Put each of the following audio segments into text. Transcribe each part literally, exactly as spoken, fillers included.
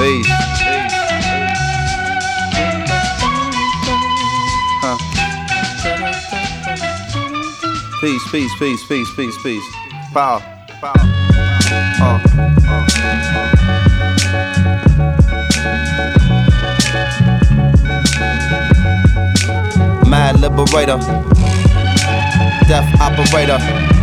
Peace. Huh. Peace, peace, peace, peace, peace, peace. Power. Power. Uh, uh. Mad liberator. Death operator.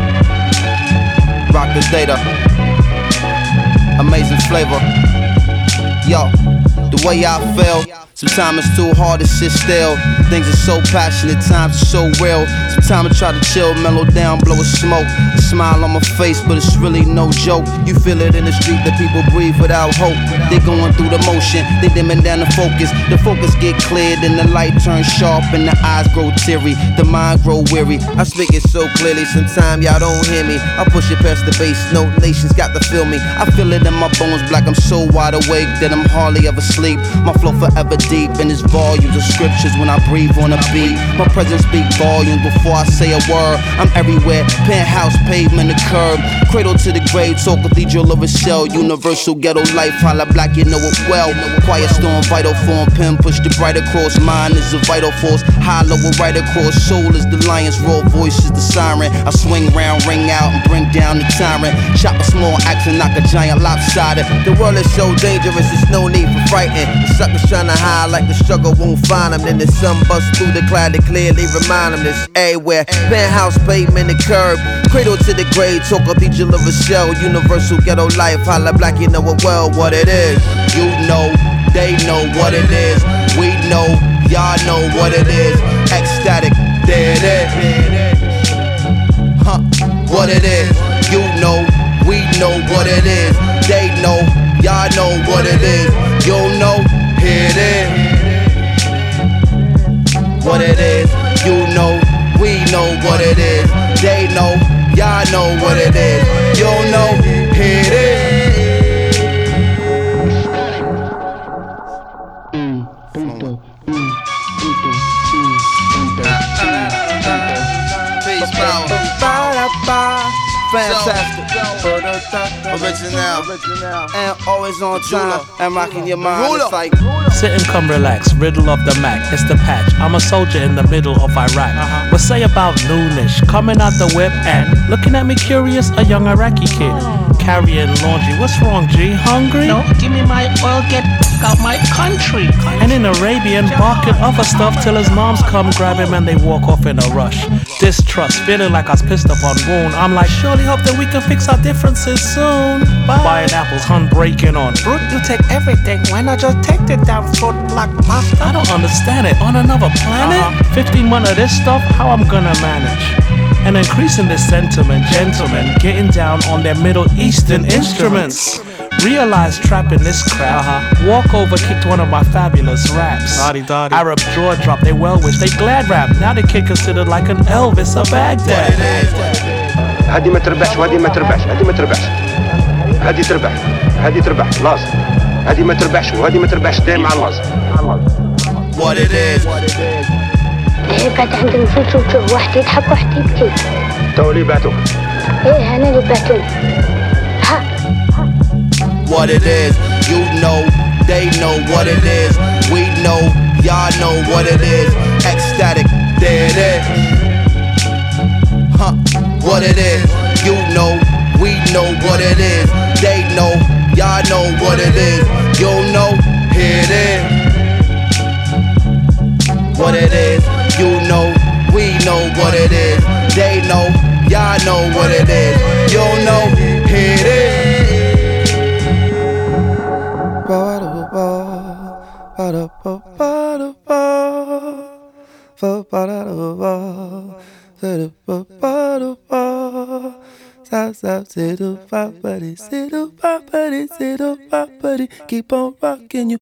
Rock the data. Amazing flavor. Yo, the way I feel. Sometimes it's too hard to sit still. Things are so passionate, times are so real. Sometimes I try to chill, mellow down, blow a smoke. A smile on my face, but it's really no joke. You feel it in the street that people breathe without hope. They going through the motion, they dimming down the focus. The focus get cleared and the light turns sharp and the eyes grow teary. The mind grow weary. I speak it so clearly, sometimes y'all don't hear me. I push it past the bass note, nations got to feel me. I feel it in my bones, black, I'm so wide awake that I'm hardly ever sleep. My flow forever deep in its volumes of scriptures when I breathe on a beat. My presence speak volumes before I say a word. I'm everywhere, penthouse, pavement, the curb. Cradle to the grave, talk cathedral of a shell. Universal ghetto life, holla black, you know it well. Quiet storm, vital form, pen push the bright across. Mind is a vital force, hollow a right across. Soul is the lion's raw, voice is the siren. I swing round, ring out, and bring down the tyrant. Chop a small axe and knock a giant lopsided. The world is so dangerous, there's no need for frightened. The suckers trying to hide like the struggle won't find them. Then the sun busts through the cloud to clearly remind them this everywhere. Penthouse, pavement, the curb. Cradle to the grave, talk cathedral of a shell. Universal ghetto life, holla black, you know it well what it is. You know, they know what it is. We know, y'all know what it is. Ecstatic, there it is. Huh, what it is. You know, we know what it is. They know, y'all know what it is. You know, here it is. What it is, you know, we know what it is. They know, y'all know what it is. You know, here it is. Mm, punto, mm, punto, mm, punto. Peace, power. Fantastic. Original. And always on time. And rocking your mind. It's like sit and come relax, riddle of the Mac, it's the patch. I'm a soldier in the middle of Iraq. Uh-huh. What say about noonish, coming out the whip and looking at me curious, a young Iraqi kid. Carrying laundry, what's wrong, G? Hungry? No, give me my oil, get out my country. And in Arabian, barking other stuff till his moms come grab him and they walk off in a rush. Distrust, feeling like I was pissed upon wound. I'm like, surely hope that we can fix our differences soon. Bye. Buying apples, hun breaking on. Brute, you take everything, why not just take the damn fruit black pasta? I don't understand it, on another planet? Uh-huh. fifteen months of this stuff, how I'm gonna manage? And increasing this sentiment, gentlemen getting down on their Middle Eastern instruments. Realize trapping this crowd. Uh-huh. Walk over, kicked one of my fabulous raps. Dotty, dotty. Arab jaw drop, they well wish, they glad rap. Now they kid considered like an Elvis of Baghdad. هادي ما تربحش وهادي ما تربحش، هادي ما تربحش، هادي تربح، هادي تربح، لازم. هادي ما تربحش وهادي ما تربحش دايم على لازم. What it is. قاعد عندهم فلوس وجوه، واحد يضحك واحد يبكي. تو اللي بعتوك. إيه أنا اللي بعتهم. ها. What it is, you know, they know what it is. We know, y'all know what it is. Ecstatic, there it is. Huh, what it is, you know, we know what it is. They know, y'all know what it is. You know, here it is. What it is, you know, we know what it is. They know, y'all know what it is. You know, here it is. Keep on rocking you.